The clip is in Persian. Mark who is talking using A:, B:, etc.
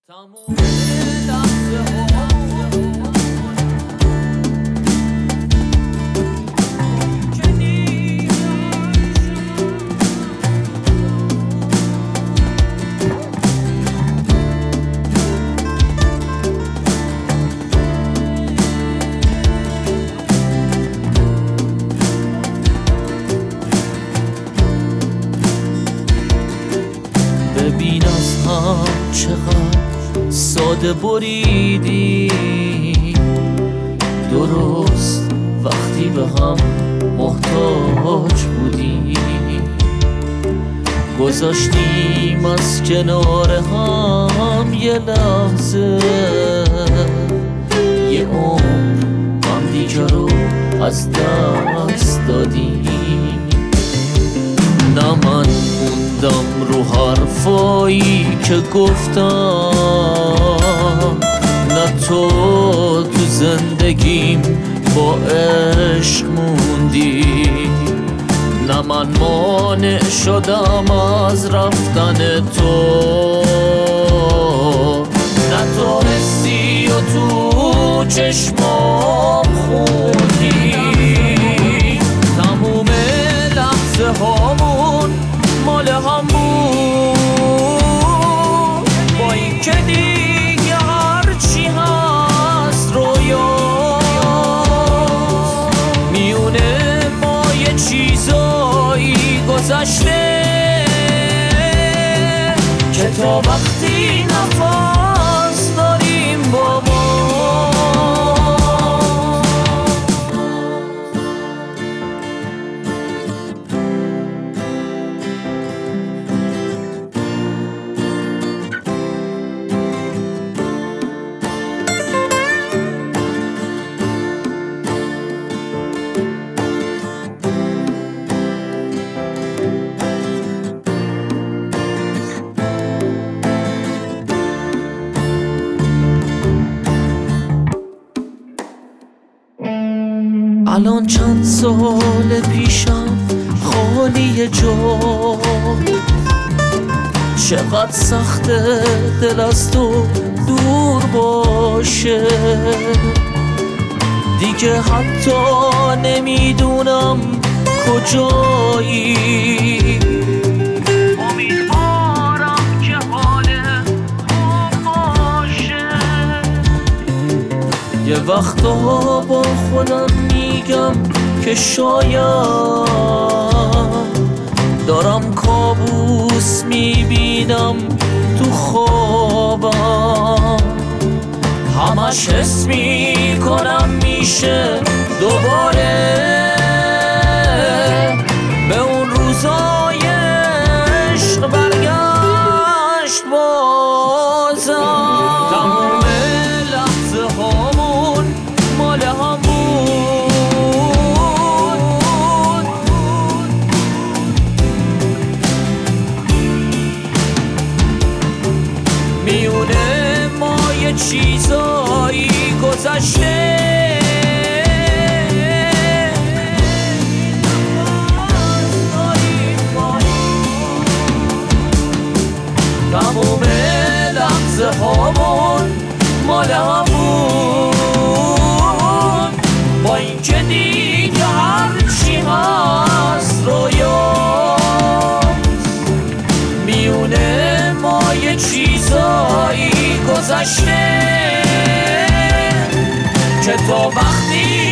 A: ببین از هم چقدر ساده بریدی، درست وقتی به هم محتاج بودی. گذاشتیم از کنار هم یه لحظه، یه عمر هم دیگه رو از دست دادیم. نه من موندم رو حرفایی که گفتم، نه تو تو زندگیم با عشق موندی. نه من مانع شدم از رفتن تو، نه تو حسی و تو چشمام خوندی. تموم لحظه هامون مال هم بود، با این که دیگه هرچی هست رویاست. میونه ما یه چیزایی گذشته که تا وقتی نفس داریم با ما. الان چند سال پیشم خالی جا، چقدر سخته دل از تو دور باشه. دیگه حتی نمیدونم کجایی. امیدوارم که حالت خوب باشه. یه وقتا با خودم میگم که شاید دارم کابوس میبینم تو خوابم. همش حس میکنم میشه دوباره به اون روزای عشق برگشت بازم. تموم لحظه هامون مال هم بود، میونه ما یه چیزایی گذشته تموم لحظه هامون مال هم بود، با این که دیگه هرچی هست رویاست. میونه ما یه چیزایی گذشته که تا وقتی